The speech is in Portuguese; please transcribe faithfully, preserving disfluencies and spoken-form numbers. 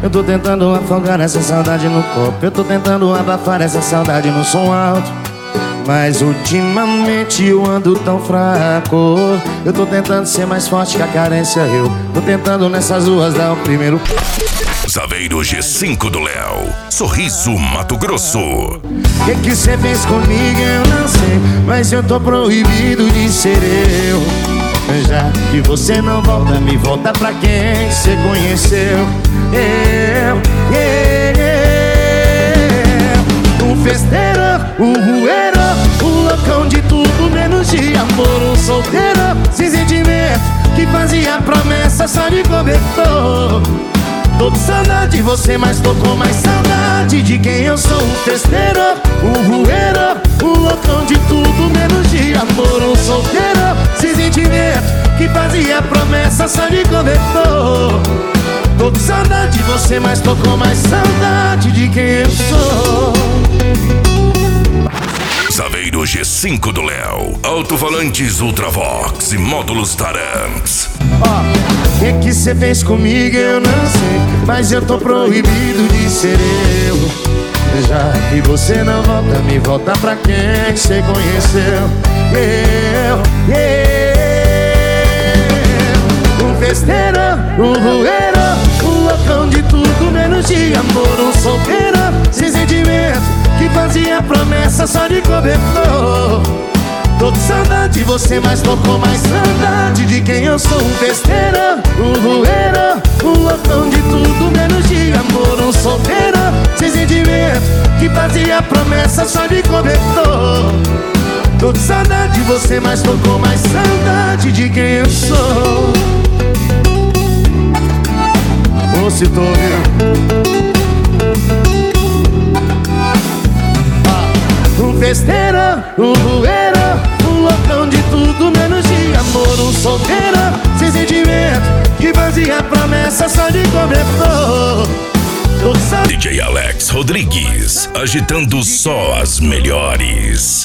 Eu tô tentando afogar essa saudade no copo. Eu tô tentando abafar essa saudade no som alto, mas ultimamente eu ando tão fraco. Eu tô tentando ser mais forte que a carência. Eu tô tentando nessas ruas dar o primeiro. Saveiro G cinco do Léo, Sorriso, Mato Grosso. Que que cê fez comigo eu não sei, mas eu tô proibido de ser eu. Já que você não volta, me volta pra quem cê conheceu. Eu, eu, eu. Um festeiro, um rueiro, um loucão de tudo menos de amor. Um solteiro, sem sentimento, que fazia promessa só de cobertor. Tô com saudade de você, mas tô com mais saudade de quem eu sou. Um festeiro, um rueiro, um loucão de tudo menos de amor. Um solteiro, sem sentimento, que fazia promessa só de cobertor. Tô com saudade de você, mas tô com mais saudade de quem eu sou. Saveiro G cinco do Léo, alto-falantes Ultravox e módulos Taramps. Ó, que que cê fez comigo eu não sei, mas eu tô proibido de ser eu. Já que você não volta, me volta pra quem cê conheceu. Eu, eu. Um festeiro, um rueiro, um loucão de tudo menos de amor. Um solteiro, sem sentimento, que fazia promessa só de cobertor. Tô com saudade de você, mas tô com mais saudade de quem eu sou. Um festeiro, um rueiro, um loucão de tudo menos de amor. Um solteiro, sem sentimento, que fazia promessa só de cobertor. Tô com saudade de você, mas tô com mais saudade de quem eu sou. Ô, se tô ouvindo. Um festeiro, um rueiro, um loucão de tudo menos de amor. Um solteiro, sem sentimento, que fazia promessa só de cobertor. D J Alex Rodrigues, agitando só as melhores.